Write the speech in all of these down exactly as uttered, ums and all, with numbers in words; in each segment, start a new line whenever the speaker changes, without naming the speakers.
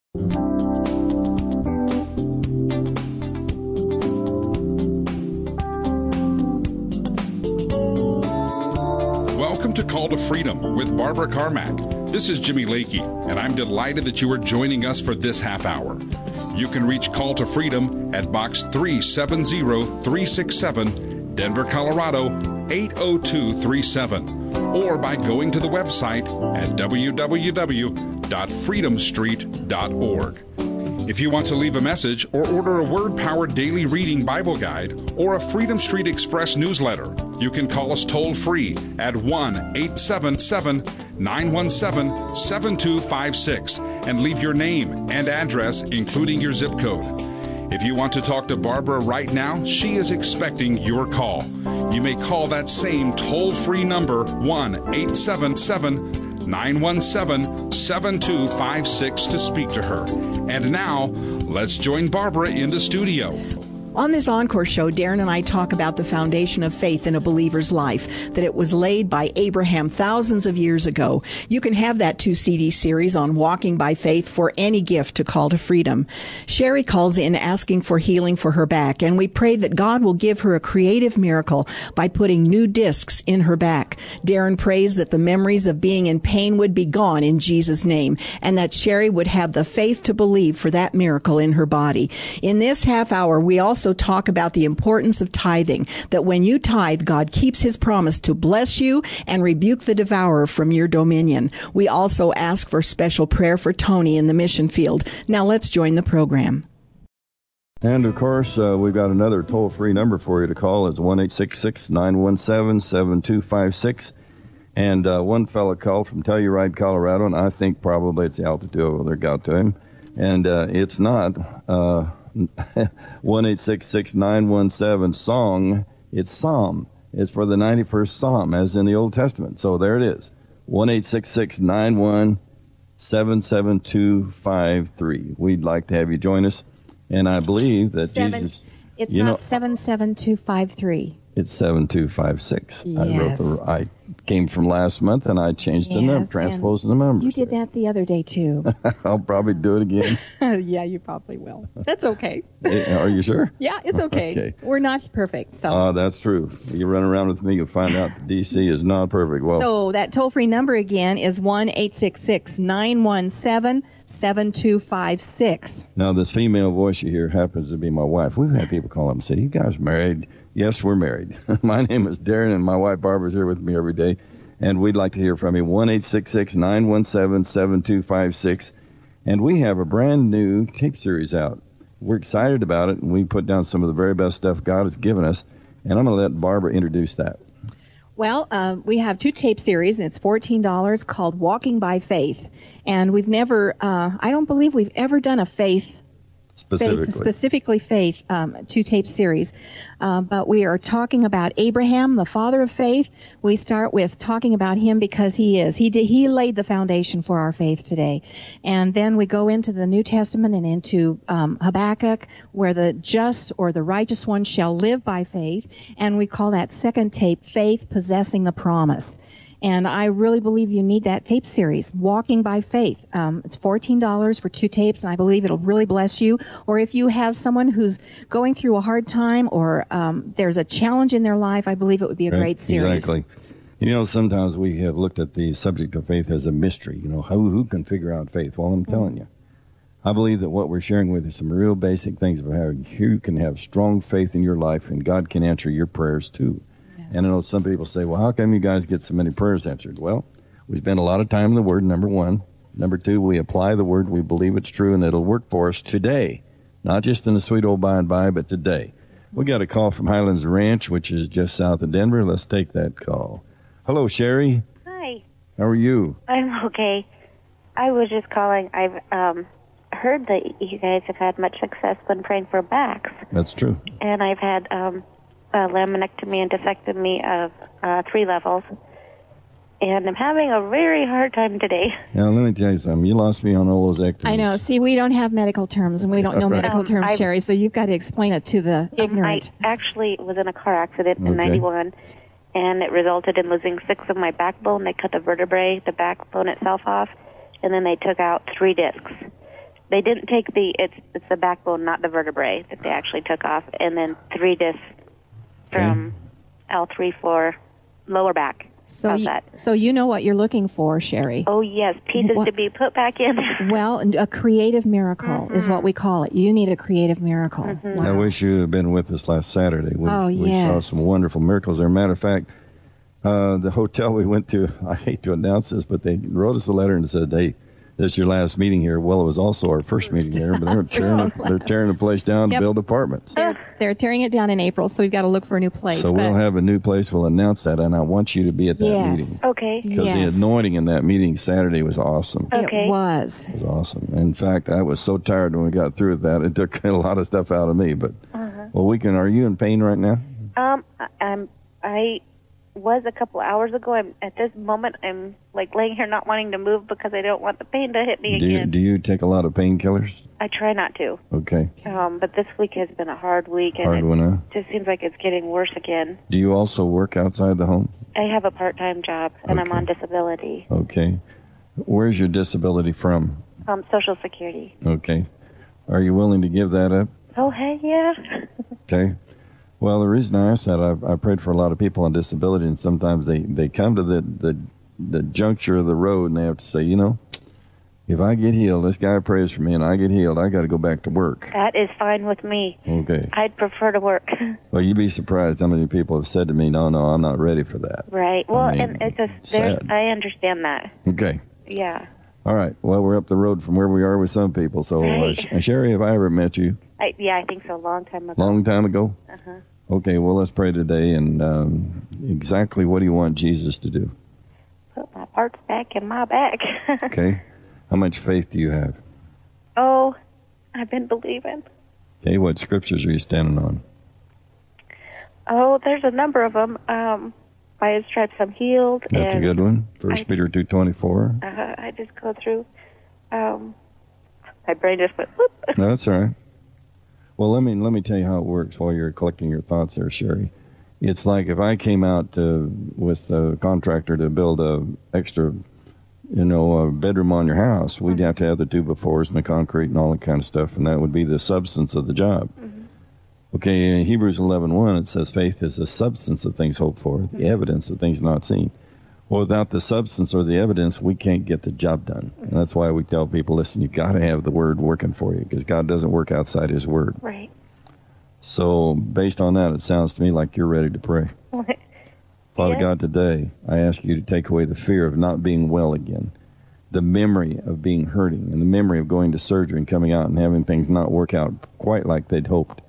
Welcome to Call to Freedom with Barbara Carmack. This is Jimmy Lakey, and I'm delighted that you are joining us for this half hour. You can reach Call to Freedom at Box three seven zero three six seven, Denver, Colorado eight oh two three seven, or by going to the website at w w w dot freedom street dot org. If you want to leave a message or order a word-powered daily reading Bible guide or a Freedom Street Express newsletter, you can call us toll-free at one eight seven seven, nine one seven, seven two five six and leave your name and address, including your zip code. If you want to talk to Barbara right now, she is expecting your call. You may call that same toll-free number, one eight seven seven, nine one seven, seven two five six, to speak to her. And now, let's join Barbara in the studio.
On this Encore show, Darren and I talk about the foundation of faith in a believer's life, that it was laid by Abraham thousands of years ago. You can have that two C D series on walking by faith for any gift to Call to Freedom. Sherry calls in asking for healing for her back, and we pray that God will give her a creative miracle by putting new discs in her back. Darren prays that the memories of being in pain would be gone in Jesus' name, and that Sherry would have the faith to believe for that miracle in her body. In this half hour, we also Also talk about the importance of tithing, that when you tithe, God keeps his promise to bless you and rebuke the devourer from your dominion. We also ask for special prayer for Tony in the mission field. Now let's join the program.
And, of course, uh, we've got another toll-free number for you to call. It's one eight six six, nine one seven, seven two five six. And uh, one fellow called from Telluride, Colorado, and I think probably it's the altitude over there got to him. And uh, it's not... Uh, one eight six six, nine one seven song. It's Psalm. It's for the ninety-first Psalm, as in the Old Testament. So there it is. one eight six six, nine one seven, seven two five three. We'd like to have you join us. And I believe that
Seven,
Jesus...
It's
you
not
know,
seven seven two five three.
It's seven two five six.
Yes.
I wrote the... I came from last month, and I changed
Yes,
the number, transposed the numbers.
You did that the other day, too.
I'll probably do it again.
Yeah, you probably will. That's okay.
Are you sure?
Yeah, it's okay.
Okay.
We're not perfect. So
Uh, that's true. You run around with me, you'll find out that D C is not perfect. Well,
so that toll-free number again is one eight six six, nine one seven, seven two five six.
now this female voice you hear happens to be my wife. We've had people call up and say, you guys married? Yes, we're married. My name is Darren, and my wife Barbara's here with me every day. And we'd like to hear from you, one eight six six, nine one seven, seven two five six. And we have a brand new tape series out. We're excited about it, and we put down some of the very best stuff God has given us. And I'm going to let Barbara introduce that.
Well, uh, we have two tape series, and it's fourteen dollars, called Walking by Faith. And we've never, uh, I don't believe we've ever done a faith
Specifically.
Faith, specifically faith, um, two-tape series. Uh, but we are talking about Abraham, the father of faith. We start with talking about him because he is. He did, he laid the foundation for our faith today. And then we go into the New Testament and into um, Habakkuk, where the just or the righteous one shall live by faith. And we call that second tape, Faith Possessing the Promise. And I really believe you need that tape series, Walking by Faith. Um, it's fourteen dollars for two tapes, and I believe it'll really bless you. Or if you have someone who's going through a hard time or um, there's a challenge in their life, I believe it would be a
Right,
great series.
Exactly. You know, sometimes we have looked at the subject of faith as a mystery. You know, who, who can figure out faith? Well, I'm telling you. I believe that what we're sharing with you is some real basic things of how you can have strong faith in your life, and God can answer your prayers too. And I know some people say, well, how come you guys get so many prayers answered? Well, we spend a lot of time in the Word, number one. Number two, we apply the Word. We believe it's true and it'll work for us today. Not just in the sweet old by and by, but today. We got a call from Highlands Ranch, which is just south of Denver. Let's take that call. Hello, Sherry.
Hi.
How are you?
I'm okay. I was just calling. I've um, heard that you guys have had much success when praying for backs.
That's true.
And I've had... Um, Uh, laminectomy and discectomy of uh, three levels, and I'm having a very hard time today.
Now, let me tell you something. You lost me on all those ectomies.
I know. See, we don't have medical terms, and we don't know
Right.
medical
Um,
terms,
I've-
Sherry, so you've got to explain it to the ignorant.
I actually was in a car accident in
Okay.
ninety-one, and it resulted in losing six of my backbone. They cut the vertebrae, the backbone itself off, and then they took out three discs. they didn't take the, it's it's the backbone, not the vertebrae, that they actually took off, and then three discs from L three for lower back.
So
How's
you,
that?
so you know what you're looking for, Sherry.
Oh, yes, pieces
What-
to be put back in.
Well, a creative miracle is what we call it. You need a creative miracle.
Mm-hmm.
I
Wow.
wish you had been with us last Saturday. We,
Oh,
we saw
yes.
some wonderful miracles there. Matter of fact, uh, the hotel we went to, I hate to announce this, but they wrote us a letter and said, hey, this is your last meeting here. Well, it was also our first meeting there, but they're tearing, they're tearing the place down
Yep.
to build apartments.
They're, they're tearing it down in April, so we've got to look for a new place.
So
but
we'll have a new place. We'll announce that, and I want you to be at that
Yes.
meeting.
Okay.
Because the
Yes.
anointing in that meeting Saturday was awesome.
Okay.
It was.
It was awesome. In fact, I was so tired when we got through with that. It took a lot of stuff out of me. But,
Uh-huh.
well, we can. Are you in pain right now?
Um, I- I'm, I was a couple hours ago. I'm at this moment. I'm like laying here, not wanting to move because I don't want the pain to hit me
Do you,
again.
do you take a lot of painkillers?
I try not to.
Okay.
Um, but this week has been a hard week, and
Hard
it
one, huh?
just seems like it's getting worse again.
Do you also work outside the home?
I have a part-time job, and I'm
Okay.
on disability,
Okay. Where's your disability from?
um, Social Security.
Okay. Are you willing to give that up?
Oh, hey, yeah.
Okay. Well, the reason I asked that, I, I prayed for a lot of people on disability, and sometimes they, they come to the, the the juncture of the road, and they have to say, you know, if I get healed, this guy prays for me, and I get healed, I got to go back to work.
That is fine with me.
Okay.
I'd prefer to work.
Well, you'd be surprised how many people have said to me, no, no, I'm not ready for that.
Right. Well,
I mean,
and it's just, there's,
sad.
I understand that.
Okay.
Yeah.
All right. Well, we're up the road from where we are with some people. So, uh,
Right.
Sh- Sherry, have I ever met you?
I, yeah, I think so. A long time ago.
Long time ago?
Uh-huh.
Okay, well, let's pray today. And um, exactly what do you want Jesus to do?
Put my parts back in my back.
Okay? How much faith do you have?
Oh, I've been believing.
Okay, what scriptures are you standing on?
Oh, there's a number of them. Um, by His stripes I'm healed.
That's
and,
a good one. First
I-
Peter two twenty-four.
Uh, I just go through. Um, my brain just went whoop.
No, that's all right. Well, let me let me tell you how it works while you're collecting your thoughts there, Sherry. It's like if I came out uh, with a contractor to build a extra, you know, a bedroom on your house, we'd have to have the two by fours and the concrete and all that kind of stuff, and that would be the substance of the job.
Mhm.
Okay, in Hebrews eleven one, it says faith is the substance of things hoped for, the evidence of things not seen. Well, without the substance or the evidence, we can't get the job done. And that's why we tell people, listen, you've got to have the Word working for you, because God doesn't work outside His Word.
Right.
So, based on that, it sounds to me like you're ready to pray. Father
Yeah.
God, today, I ask you to take away the fear of not being well again, the memory of being hurting, and the memory of going to surgery and coming out and having things not work out quite like they'd hoped.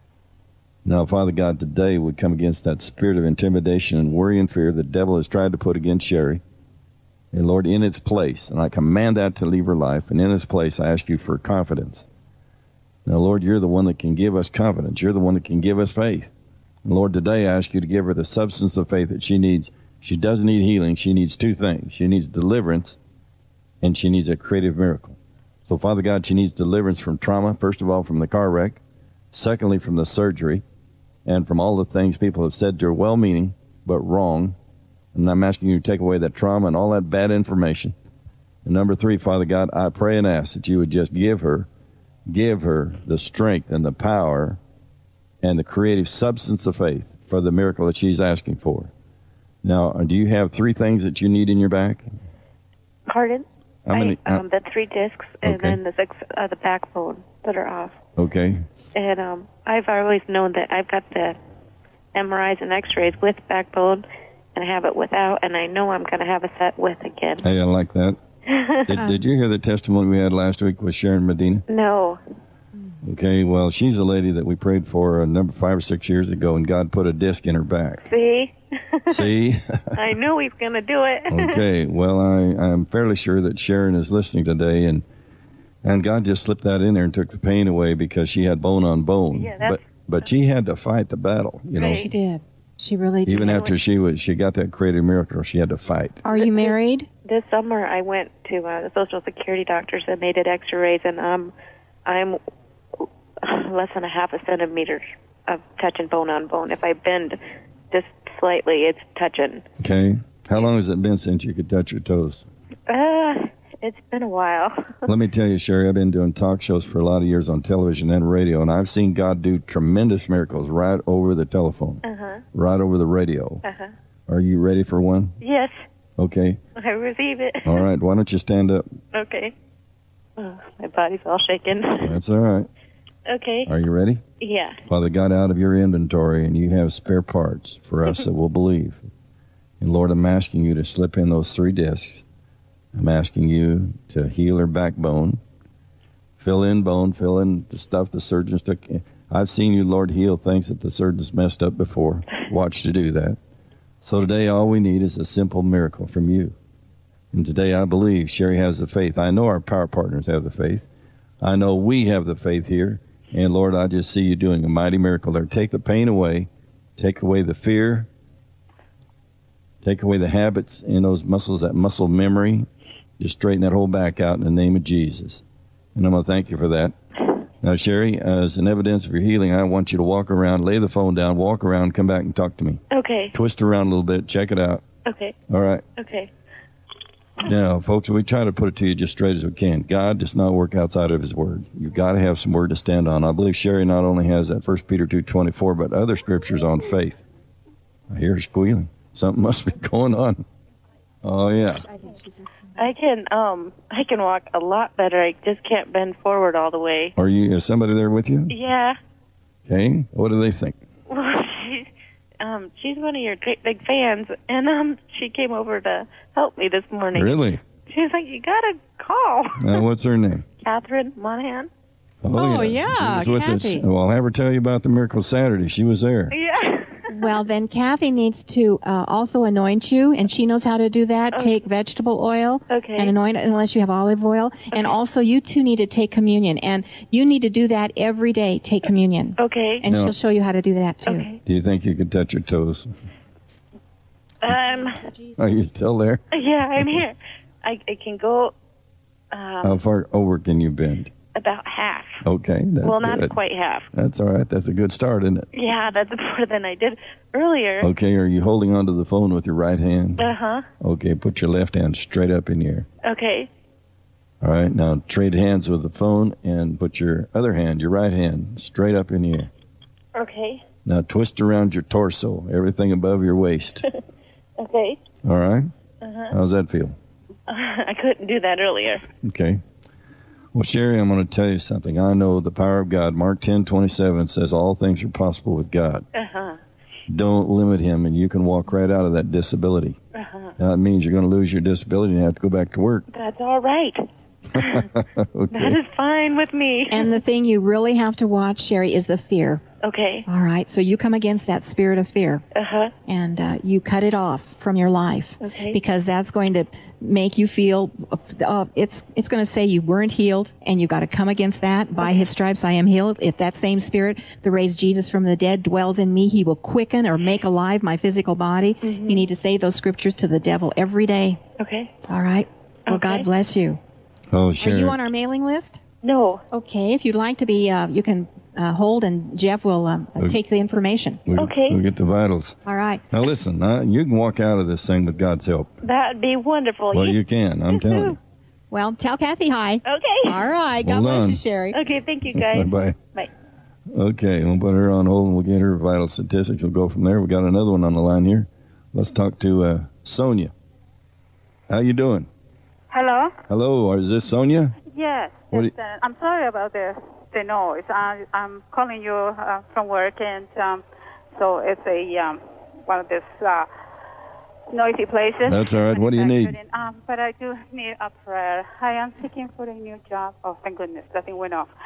Now, Father God, today we come against that spirit of intimidation and worry and fear the devil has tried to put against Sherry. And Lord, in its place, and I command that to leave her life, and in its place I ask you for confidence. Now, Lord, you're the one that can give us confidence. You're the one that can give us faith. And Lord, today I ask you to give her the substance of faith that she needs. She doesn't need healing. She needs two things. She needs deliverance, and she needs a creative miracle. So, Father God, she needs deliverance from trauma, first of all, from the car wreck, secondly, from the surgery, and from all the things people have said to her, well-meaning, but wrong. And I'm asking you to take away that trauma and all that bad information. And number three, Father God, I pray and ask that you would just give her, give her the strength and the power and the creative substance of faith for the miracle that she's asking for. Now, do you have three things that you need in your back?
Pardon?
How many?
I, um, the three discs and
Okay.
then the six, uh, the backbone that are off.
Okay.
And um, I've always known that I've got the M R Is and X-rays with backbone, and I have it without, and I know I'm going to have a set with again.
Hey, I like that. Did, did you hear the testimony we had last week with Sharon Medina?
No.
Okay, well, she's a lady that we prayed for a number five or six years ago, and God put a disc in her back.
See?
See?
I knew He's going to do it.
Okay, well, I, I'm fairly sure that Sharon is listening today, and and God just slipped that in there and took the pain away because she had bone on bone.
Yeah, that's-
but but she had to fight the battle, you know.
Right.
She did. She really did.
Even after she was she got that creative miracle, she had to fight.
Are you married?
This summer I went to uh, the Social Security doctors, and they did X-rays, and um, I'm less than a half a centimeter of touching bone on bone. If I bend just slightly, it's touching.
Okay, how long has it been since you could touch your toes?
Uh, it's been a while.
Let me tell you, Sherry, I've been doing talk shows for a lot of years on television and radio, and I've seen God do tremendous miracles right over the telephone,
Uh-huh.
right over the radio.
Uh-huh.
Are you ready for one?
Yes,
Okay.
I receive it.
All right. Why don't you stand up?
Okay. Oh, my body's all shaking.
That's all right.
Okay.
Are you ready?
Yeah.
Father, God, out of your inventory, and you have spare parts for us that will believe. And Lord, I'm asking you to slip in those three discs. I'm asking you to heal her backbone, fill in bone, fill in the stuff the surgeons took. I've seen you, Lord, heal things that the surgeons messed up before. Watch you do that. So today all we need is a simple miracle from you. And today I believe Sherry has the faith. I know our power partners have the faith. I know we have the faith here. And Lord, I just see you doing a mighty miracle there. Take the pain away. Take away the fear. Take away the habits in those muscles, that muscle memory. Just straighten that whole back out in the name of Jesus. And I'm going to thank you for that. Now, Sherry, uh, as an evidence of your healing, I want you to walk around, lay the phone down, walk around, come back and talk to me.
Okay.
Twist around a little bit. Check it out.
Okay.
All right.
Okay.
Now, folks, we try to put it to you just straight as we can. God does not work outside of his word. You've got to have some word to stand on. I believe Sherry not only has that First Peter two twenty-four, but other scriptures on faith. I hear her squealing. Something must be going on. Oh, yeah.
I can um I can walk a lot better. I just can't bend forward all the way.
Are you, is somebody there with you?
Yeah.
Okay. What do they think?
Well, she's um she's one of your great big fans, and um she came over to help me this morning.
Really?
She's like, you gotta call.
Uh, what's her name?
Catherine Monahan.
Oh, yeah,
She was with
Kathy.
us. Well, I'll have her tell you about the miracle Saturday. She was there.
Yeah.
Well, then Kathy needs to uh, also anoint you, and she knows how to do that.
Okay.
Take vegetable oil
Okay.
and anoint it unless you have olive oil. And also, you two need to take communion, and you need to do that every day. Take communion,
Okay.
and
No.
she'll show you how to do that too.
Okay.
Do you think you could touch her toes?
Um.
Are you still there?
Yeah, I'm here. I I can go. Um.
How far over can you bend?
About half.
Okay, that's
well, not
good.
quite half.
That's all right. That's a good start, isn't it?
Yeah, that's more than I did earlier.
Okay, are you holding onto the phone with your right hand?
Uh huh.
Okay, put your left hand straight up in the air.
Okay.
All right, now trade hands with the phone and put your other hand, your right hand, straight up in the air.
Okay.
Now twist around your torso, everything above your waist.
Okay.
All right?
Uh huh.
How's that feel?
I couldn't do that earlier.
Okay. Well, Sherry, I'm going to tell you something. I know the power of God. Mark ten twenty-seven says all things are possible with God.
Uh huh.
Don't limit him, and you can walk right out of that disability.
Uh huh.
Now, that means you're going to lose your disability and have to go back to work.
That's all right. That
Okay.
is fine with me.
And the thing you really have to watch, Sherry, is the fear.
Okay.
All right, so you come against that spirit of fear,
Uh huh.
and uh, you cut it off from your life,
Okay.
because that's going to make you feel. Uh, it's it's going to say you weren't healed, and you've got to come against that. By His stripes I am healed. If that same spirit that raised Jesus from the dead dwells in me, He will quicken or make alive my physical body.
Mm-hmm.
You need to say those scriptures to the devil every day.
Okay.
All right. Well,
Okay.
God bless you.
Oh,
Are
Sherry.
you on our mailing list?
No.
Okay. If you'd like to be, uh, you can uh, hold, and Jeff will um,
Okay.
take the information.
We'll,
Okay.
We'll get the vitals.
All right.
Now, listen, uh, you can walk out of this thing with God's help.
That'd be wonderful.
Well, you can. I'm telling you.
Well, tell Kathy hi.
Okay.
All right. God
Hold
bless
on.
you, Sherry.
Okay. Thank you, guys.
Bye-bye.
Bye.
Okay, we'll put her on hold and we'll get her vital statistics. We'll go from there. We got another one on the line here. Let's talk to uh, Sonia. How you doing?
Hello?
Hello, is this Sonia?
Yes.
What
yes
do
uh, I'm sorry about the the noise. I, I'm calling you uh, from work, and um, so it's a um, one of these uh, noisy places.
That's all right. What do you need?
manufactured in- Um, but I do need a prayer. I am seeking for a new job. Oh, thank goodness, that thing went off.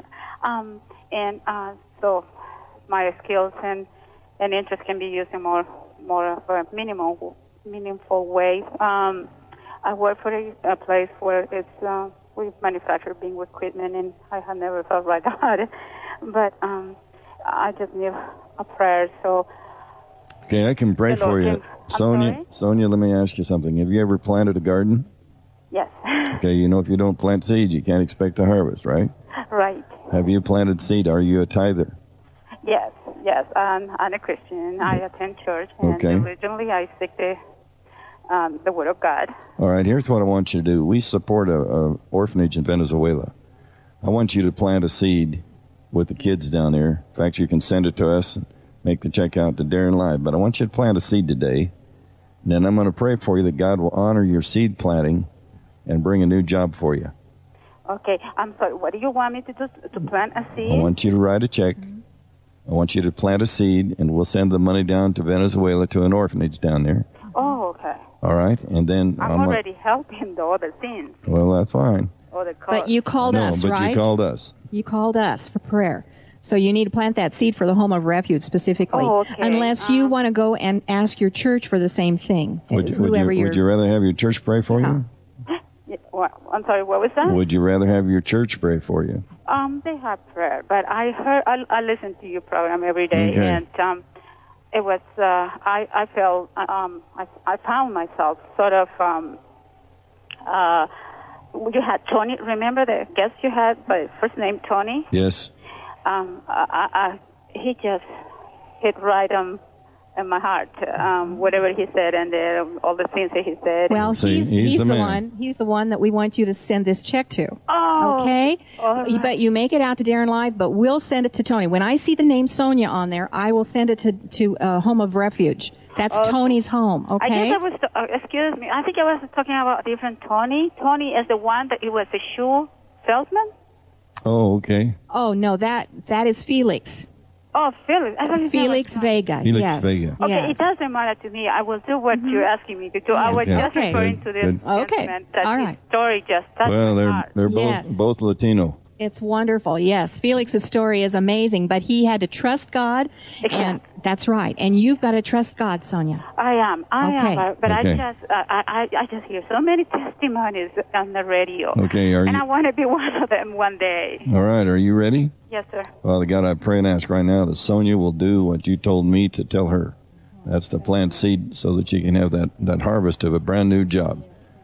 um, and uh, so my skills and, and interests can be used in more more of a minimal meaningful way. Um, I work for a, a place where it's uh, we manufacture being equipment, and I have never felt right about it. But um, I just need a prayer. So
Okay, I can pray
The
for
Lord
you.
can- I'm
Sonia,
sorry?
Sonia, let me ask you something. Have you ever planted a garden?
yes,
Okay, you know if you don't plant seeds, you can't expect a harvest, right?
right.
Have you planted seed? Are you a tither?
Yes, yes. I'm, I'm a Christian. I attend church, and
Okay.
originally I seek the um, the Word of God.
All right, here's what I want you to do. We support a, a orphanage in Venezuela. I want you to plant a seed with the kids down there. In fact, you can send it to us and make the check out to Darren Live. But I want you to plant a seed today. And then I'm going to pray for you that God will honor your seed planting and bring a new job for you.
Okay, I'm sorry. What do you want me to do? To plant a seed?
I want you to write a check. I want you to plant a seed, and we'll send the money down to Venezuela to an orphanage down there.
Oh, okay.
All right, and then
I'm,
I'm
already a, helping the other things.
Well, that's fine.
Other
but you called
no,
us,
but
right?
you called us.
You called us for prayer. So you need to plant that seed for the Home of Refuge specifically.
Oh, okay.
Unless
um,
you want to go and ask your church for the same thing.
Would you, would you, would you rather have your church pray for
yeah.
you?
Yeah, what, I'm sorry, what was that?
Would you rather have your church pray for you?
Um, they have prayer, but I heard, I, I listen to your program every day,
okay.
and um, it was, uh, I, I felt, um, I, I found myself sort of, um, uh, you had Tony, remember the guest you had by first name Tony?
Yes.
Um, I, I, he just hit right on in my heart, um, whatever he said, and uh, all the things that he said.
Well,
See,
he's,
he's
he's
the
the
man.
one. He's the one that we want you to send this check to.
Oh,
okay.
all right.
But you make it out to Darren Live, but we'll send it to Tony. When I see the name Sonia on there, I will send it to to uh, Home of Refuge. That's
Okay.
Tony's home. Okay.
I guess I was, uh, excuse me, I think I was talking about a different Tony. Tony is the one that he was a shoe salesman.
Oh, okay.
Oh no, that that is Felix.
Oh, Felix. I thought you said
Felix
it was-
Vega.
Felix
yes.
Vega.
Okay,
Yes.
it doesn't matter to me. I will do what you're asking me to do. I was
Okay.
just
Okay.
referring to this
Good.
Okay.
gentleman that
All
his
right.
story just touched
Well,
my
they're
heart.
they're both
Yes.
both Latino.
It's wonderful. Yes, Felix's story is amazing, but he had to trust God, and that's right. And you've got to trust God, Sonia.
I am. I
Okay.
am. But
Okay.
I just, uh, I, I, I just hear so many testimonies on the radio.
Okay, are
And
you
I want to be one of them one day.
all right? Are you ready?
Yes, sir.
Father God, I pray and ask right now that Sonia will do what you told me to tell her. That's to plant seed so that she can have that, that harvest of a brand new job.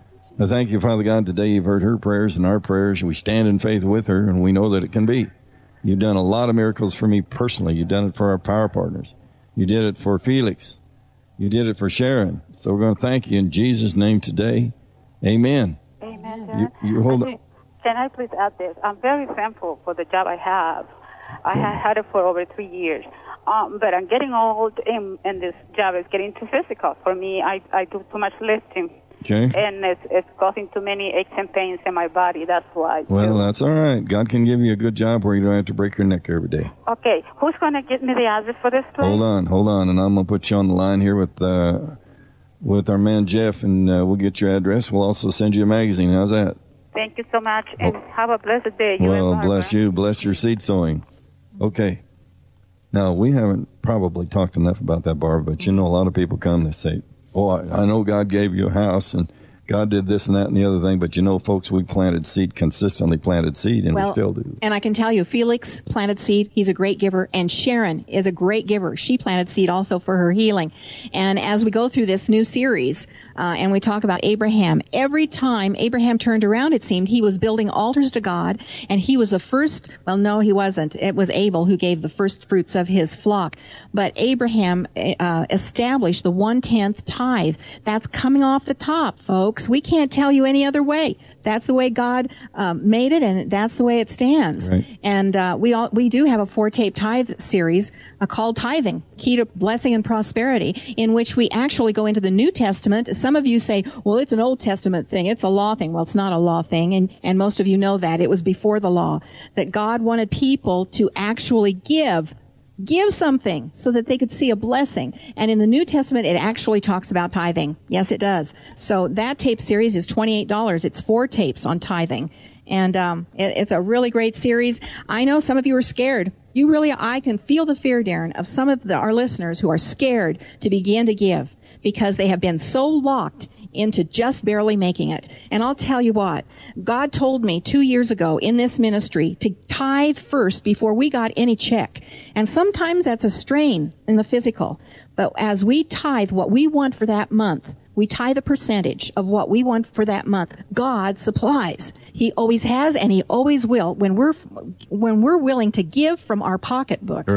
I thank you, Father God, today you've heard her prayers and our prayers. We stand in faith with her, and we know that it can be. You've done a lot of miracles for me personally. You've done it for our power partners. You did it for Felix. You did it for Sharon. So we're going to thank you in Jesus' name today. Amen.
Amen.
You,
sir.
you hold
I
on.
think- Can I please add this? I'm very thankful for the job I have. I have had it for over three years. Um, but I'm getting old, and, and this job is getting too physical for me. I, I do too much lifting.
Okay.
And it's, it's causing too many aches and pains in my body. That's why.
Well,
too.
that's all right. God can give you a good job where you don't have to break your neck every day.
Okay, who's going to get me the address for this place?
Hold on, hold on, and I'm going to put you on the line here with uh, with our man Jeff, and uh, we'll get your address. We'll also send you a magazine. How's that?
Thank you so much, and have a blessed day. You
Well,
and Barbara.
bless you. Bless your seed sowing. Okay. Now, we haven't probably talked enough about that, Barbara, but you know a lot of people come and say, oh, I, I know God gave you a house, and God did this and that and the other thing, but you know, folks, we planted seed, consistently planted seed, and
Well,
we still do.
And I can tell you, Felix planted seed. He's a great giver. And Sharon is a great giver. She planted seed also for her healing. And as we go through this new series, uh, and we talk about Abraham, every time Abraham turned around, it seemed he was building altars to God. And he was the first, well, no, he wasn't. It was Abel who gave the first fruits of his flock. But Abraham uh, established the one-tenth tithe. That's coming off the top, folks. We can't tell you any other way. That's the way God um, made it, and that's the way it stands.
Right.
And uh, we all we do have a four-tape tithe series uh, called Tithing, Key to Blessing and Prosperity, in which we actually go into the New Testament. Some of you say, well, it's an Old Testament thing. It's a law thing. Well, it's not a law thing, and, and most of you know that. It was before the law, that God wanted people to actually give Give something so that they could see a blessing. And in the New Testament, it actually talks about tithing. Yes, it does. So that tape series is twenty-eight dollars. It's four tapes on tithing. And um, it, it's a really great series. I know some of you are scared. You really, I can feel the fear, Darren, of some of the, our listeners who are scared to begin to give because they have been so locked into just barely making it. And I'll tell you what, God told me two years ago in this ministry to tithe first before we got any check. And sometimes that's a strain in the physical. But as we tithe what we want for that month, we tithe a percentage of what we want for that month. God supplies. He always has and he always will when we're when we're willing to give from our pocketbooks.
Right.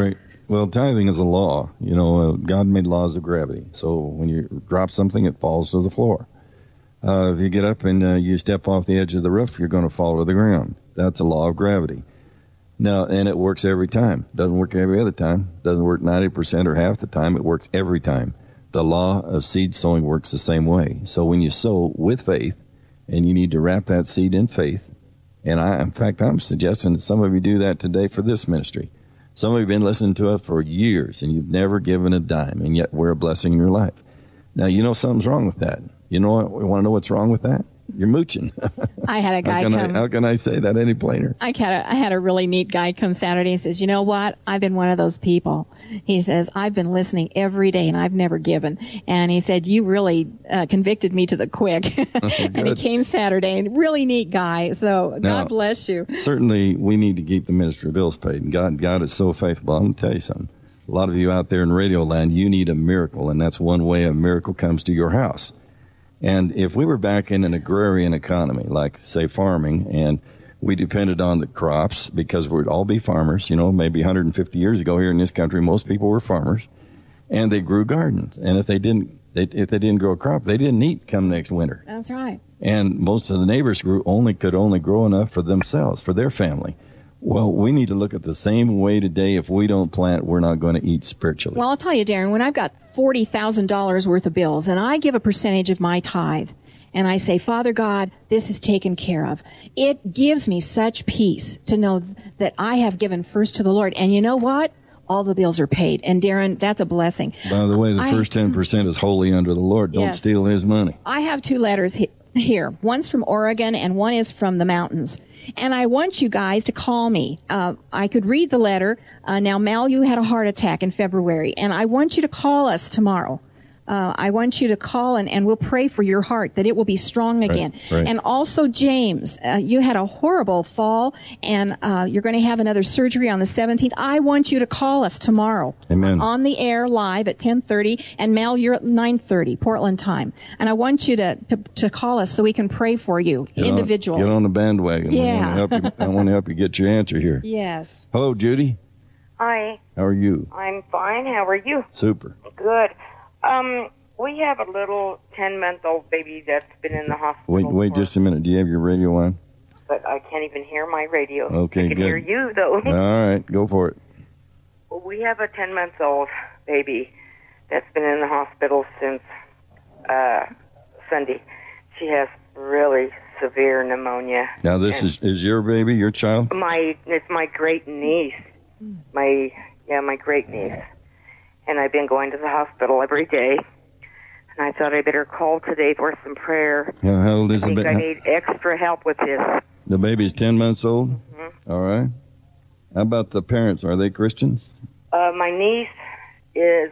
Well, tithing is a law. You know, uh, God made laws of gravity. So when you drop something, it falls to the floor. Uh, if you get up and uh, you step off the edge of the roof, you're going to fall to the ground. That's a law of gravity. Now, and it works every time. Doesn't work every other time. Doesn't work ninety percent or half the time. It works every time. The law of seed sowing works the same way. So when you sow with faith, and you need to wrap that seed in faith, and I, in fact, I'm suggesting that some of you do that today for this ministry. Some of you have been listening to us for years, and you've never given a dime, and yet we're a blessing in your life. Now, you know something's wrong with that. You know what? We want to know what's wrong with that? You're mooching.
I had a guy
how can
come.
I, how can I say that any plainer?
I had, a, I had a really neat guy come Saturday and says, you know what? I've been one of those people. He says, I've been listening every day and I've never given. And he said, you really uh, convicted me to the quick. And he came Saturday, and really neat guy. So
Now,
God bless you.
Certainly, we need to keep the ministry bills paid. And God, God is so faithful. I'm going to tell you something. A lot of you out there in radio land, you need a miracle. And that's one way a miracle comes to your house. And if we were back in an agrarian economy, like, say, farming, and we depended on the crops because we'd all be farmers, you know, maybe one hundred fifty years ago here in this country, most people were farmers, and they grew gardens. And if they didn't, they, if they didn't grow a crop, they didn't eat come next winter.
That's right.
And most of the neighbors grew only could only grow enough for themselves, for their family. Well, we need to look at the same way today. If we don't plant, we're not going to eat spiritually.
Well, I'll tell you, Darren, when I've got forty thousand dollars worth of bills and I give a percentage of my tithe and I say, Father God, this is taken care of, it gives me such peace to know that I have given first to the Lord. And you know what? All the bills are paid. And Darren, that's a blessing.
By the way, the
I,
first ten percent is wholly under the Lord. Don't
yes.
steal his money.
I have two letters he- here. One's from Oregon and one is from the mountains. And I want you guys to call me. Uh, I could read the letter. Uh, now, Mal, you had a heart attack in February, and I want you to call us tomorrow. Uh, I want you to call, and, and we'll pray for your heart, that it will be strong again.
Right, right.
And also, James, uh, you had a horrible fall, and uh, you're going to have another surgery on the seventeenth. I want you to call us tomorrow.
Amen.
On the air live at ten thirty, and Mal, you're at nine thirty, Portland time. And I want you to, to, to call us so we can pray for you
Get
individually.
On, get on the bandwagon.
Yeah.
We want to help you, I want to help you get your answer here.
Yes.
Hello, Judy.
Hi.
How are you?
I'm fine. How are you?
Super.
Good. Um, we have a little ten-month-old baby that's been in the hospital.
Wait, wait
for,
just a minute. Do you have your radio on?
But I can't even hear my radio.
Okay,
I can
good.
hear you, though.
All right, go for it.
Well, we have a ten-month-old baby that's been in the hospital since uh, Sunday. She has really severe pneumonia.
Now, this is, is your baby, your child?
My, it's my great niece. My, yeah, my great niece. And I've been going to the hospital every day. And I thought I better call today for some prayer.
Yeah, how old is
I
the
think
baby?
I need extra help with this.
The baby's ten months old?
Mm-hmm.
All right. How about the parents? Are they Christians?
Uh, my niece is,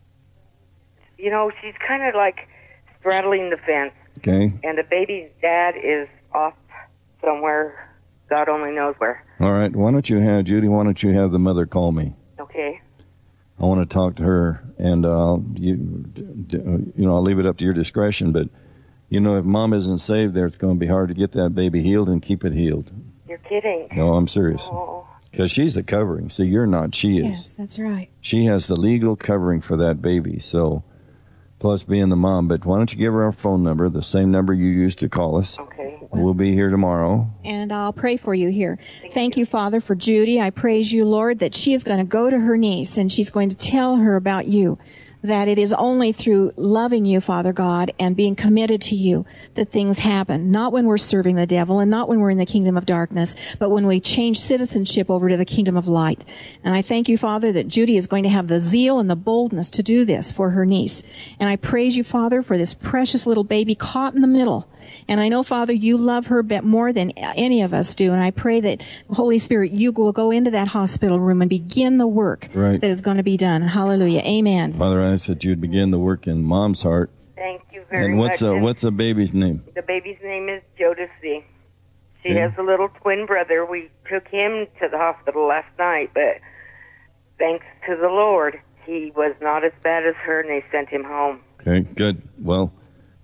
you know, she's kind of like straddling the fence.
Okay.
And the baby's dad is off somewhere, God only knows where.
All right. Why don't you have, Judy, why don't you have the mother call me?
Okay.
I want to talk to her, and uh, you, you know, I'll leave it up to your discretion. But you know, if mom isn't saved, there, it's going to be hard to get that baby healed and keep it healed.
You're kidding.
No, I'm serious.
Oh.
Because she's the covering. See, you're not. She is.
Yes, that's right.
She has the legal covering for that baby. So, plus being the mom. But why don't you give her our phone number, the same number you used to call us.
Okay.
We'll be here tomorrow.
And I'll pray for you here. Thank you, Father, for Judy. I praise you, Lord, that she is going to go to her niece and she's going to tell her about you, that it is only through loving you, Father God, and being committed to you that things happen. Not when we're serving the devil and not when we're in the kingdom of darkness, but when we change citizenship over to the kingdom of light. And I thank you, Father, that Judy is going to have the zeal and the boldness to do this for her niece. And I praise you, Father, for this precious little baby caught in the middle. And I know, Father, you love her bit more than any of us do. And I pray that, Holy Spirit, you will go into that hospital room and begin the work
right.
that is going to be done. Hallelujah. Amen.
Father, I ask that you'd begin the work in mom's heart.
Thank you very
and what's
much.
And what's the baby's name?
The baby's name is Jodeci. She
Okay.
has a little twin brother. We took him to the hospital last night, but thanks to the Lord, he was not as bad as her, and they sent him home.
Okay, good. Well,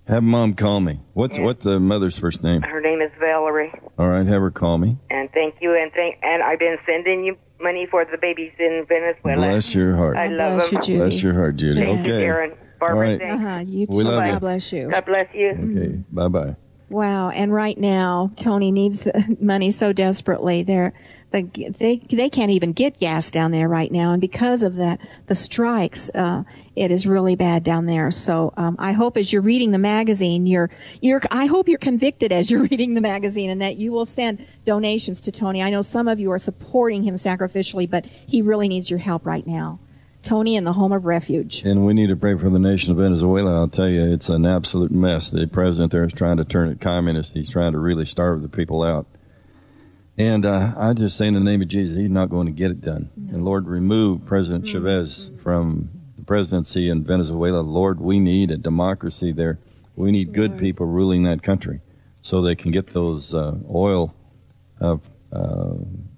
Have Mom call me. What's
Yeah.
what's the mother's first name?
Her name is Valerie.
All right, have her call me.
And thank you, and thank, and I've been sending you money for the babies in Venezuela.
Bless your heart.
I love
Bless you,
them.
Judy.
Bless your heart, Judy.
Thank you,
Okay.
Karen. Barbara,
All right.
thank you.
Uh-huh. You
We
too.
love
God
you.
bless you.
God bless you.
Okay. Bye bye.
Wow, and right now Tony needs the money so desperately. They're, the, they they can't even get gas down there right now, and because of that, the strikes, uh, it is really bad down there. So um, I hope as you're reading the magazine, you're you're I hope you're convicted as you're reading the magazine, and that you will send donations to Tony. I know some of you are supporting him sacrificially, but he really needs your help right now. Tony in the Home of Refuge.
And we need to pray for the nation of Venezuela. I'll tell you, it's an absolute mess. The president there is trying to turn it communist. He's trying to really starve the people out. And uh, I just say in the name of Jesus, he's not going to get it done. No. And Lord, remove President mm-hmm. Chavez from the presidency in Venezuela. Lord, we need a democracy there. We need good Lord. people ruling that country so they can get those uh, oil uh, uh,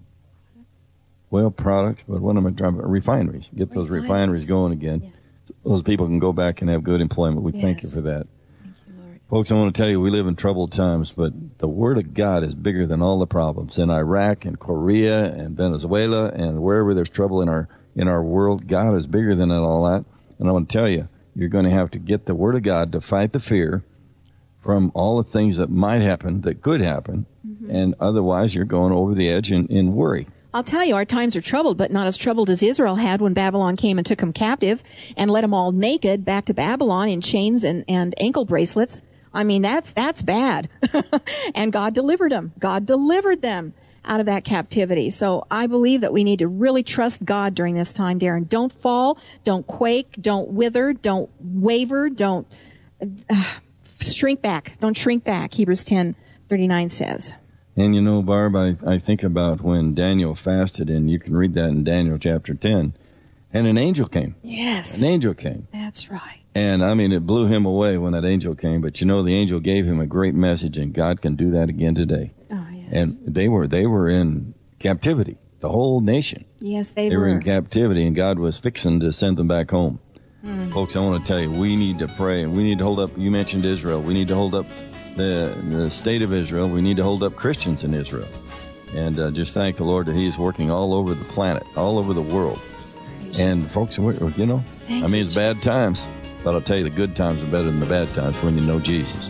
oil products, but what am I trying about? Refineries. Get those refineries, refineries going again. Yeah. So those people can go back and have good employment. We yes. thank you for that.
Thank you, Lord.
Folks, I want to tell you, we live in troubled times, but the Word of God is bigger than all the problems. In Iraq and Korea and Venezuela and wherever there's trouble in our in our world, God is bigger than all that. And I want to tell you, you're going to have to get the Word of God to fight the fear from all the things that might happen, that could happen, mm-hmm. and otherwise you're going over the edge in, in worry.
I'll tell you, our times are troubled, but not as troubled as Israel had when Babylon came and took them captive and led them all naked back to Babylon in chains and, and ankle bracelets. I mean, that's that's bad. And God delivered them. God delivered them out of that captivity. So I believe that we need to really trust God during this time, Darren. Don't fall, don't quake, don't wither, don't waver, don't uh, shrink back. Don't shrink back, Hebrews ten thirty-nine says.
And you know, Barb, I, I think about when Daniel fasted, and you can read that in Daniel chapter ten, and an angel came.
Yes.
An angel came.
That's right.
And, I mean, it blew him away when that angel came, but you know, the angel gave him a great message, and God can do that again today.
Oh, yes.
And they were they were in captivity, the whole nation.
Yes, they,
they
were.
They were in captivity, and God was fixing to send them back home. Mm. Folks, I want to tell you, we need to pray, and we need to hold up, you mentioned Israel, we need to hold up The, the state of Israel. We need to hold up Christians in Israel. And uh, just thank the Lord that He is working all over the planet, all over the world. And folks, we're, you know, thank I mean, it's bad times, but I'll tell you, the good times are better than the bad times when you know Jesus.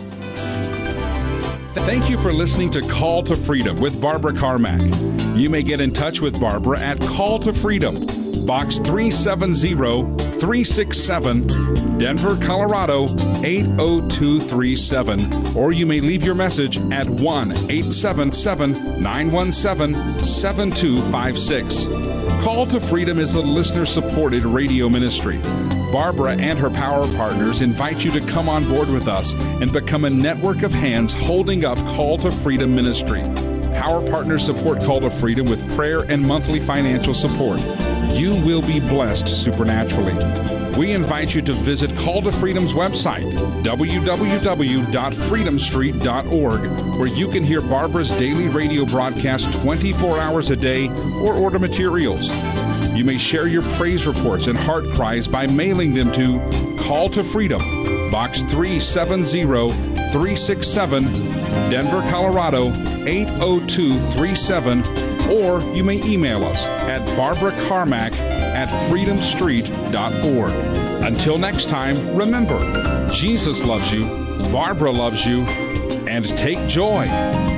Thank you for listening to Call to Freedom with Barbara Carmack. You may get in touch with Barbara at Call to Freedom, Box three seven zero, three six seven, Denver, Colorado eight oh two three seven, or you may leave your message at one eight seven seven, nine one seven, seven two five six. Call to Freedom is a listener-supported radio ministry. Barbara and her power partners invite you to come on board with us and become a network of hands holding up Call to Freedom ministry. Power partners support Call to Freedom with prayer and monthly financial support. You will be blessed supernaturally. We invite you to visit Call to Freedom's website, w w w dot freedom street dot org, where you can hear Barbara's daily radio broadcast twenty-four hours a day or order materials. You may share your praise reports and heart cries by mailing them to Call to Freedom, Box three seven zero, three six seven, Denver, Colorado eight oh two three seven, or you may email us at barbara carmack at freedom street dot org. Until next time, remember, Jesus loves you, Barbara loves you, and take joy